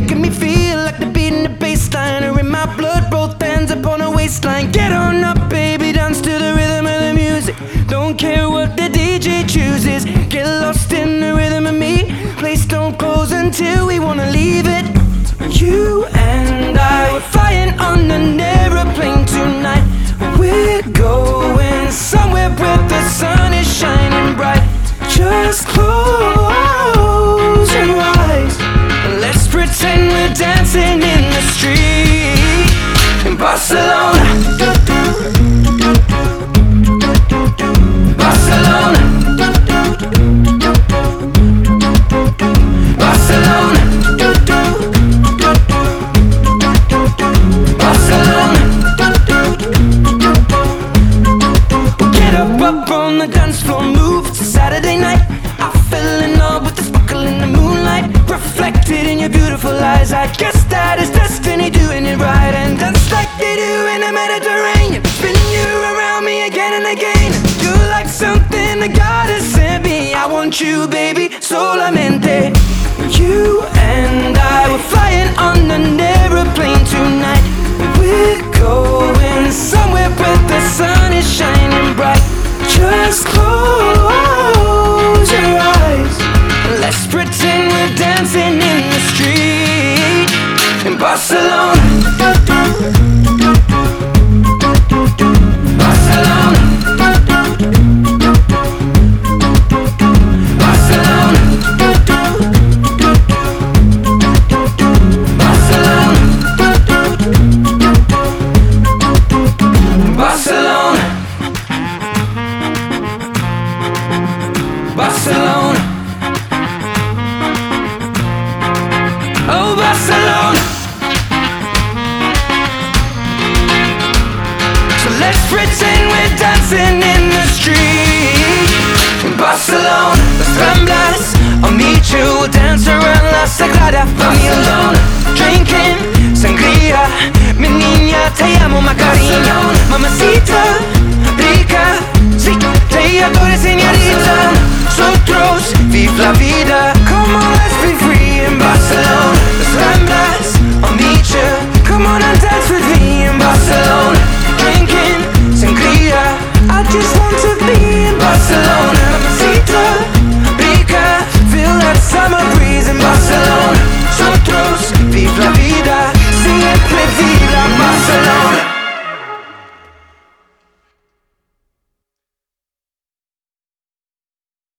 making me feel like the beat and the bass line are in my blood, both hands upon a waistline. Get on up, baby, dance to the rhythm of the music. Don't care what the DJ chooses. Get lost in the rhythm of me. Place don't close until we wanna leave it. You and I were flying on an aeroplane tonight. We're going somewhere where the sun is shining bright. Just close your eyes and let's pretend we're dancing in the street in Barcelona. Barcelona. Barcelona. Barcelona. Get up on the dance floor, move. It's a Saturday night. I fell in love with the sparkle in the moonlight, reflected in your beautiful eyes. I guess that is destiny doing it right. And dance like they do in the Mediterranean, spin you around me again and again. You're like something that God has sent me. I want you, baby, solamente. You and I were flying on an aeroplane tonight. We're going somewhere where the sun is shining bright. Just close your eyes. Let's pretend we're dancing in the street in Barcelona. Barcelona. Barcelona. Barcelona. Barcelona. Barcelona. Oh, Barcelona. So let's pretend we're dancing in the street in Barcelona. Las Ramblas, I'll meet you, we'll dance around La Sagrada Familia. Drinking sangria, mi niña, te amo, Macarena. Mamacita, rica, sí, te adoro, señorita. Nosotros, vive la vida. Come on, let's be free in Barcelona. Las Ramblas, I'll meet you. Come on and dance with me in Barcelona. Drinking sangria, I just want to be in Barcelona. Mamacita, rica, feel that summer breeze in Barcelona. Nosotros, vive la vida, siempre viva Barcelona.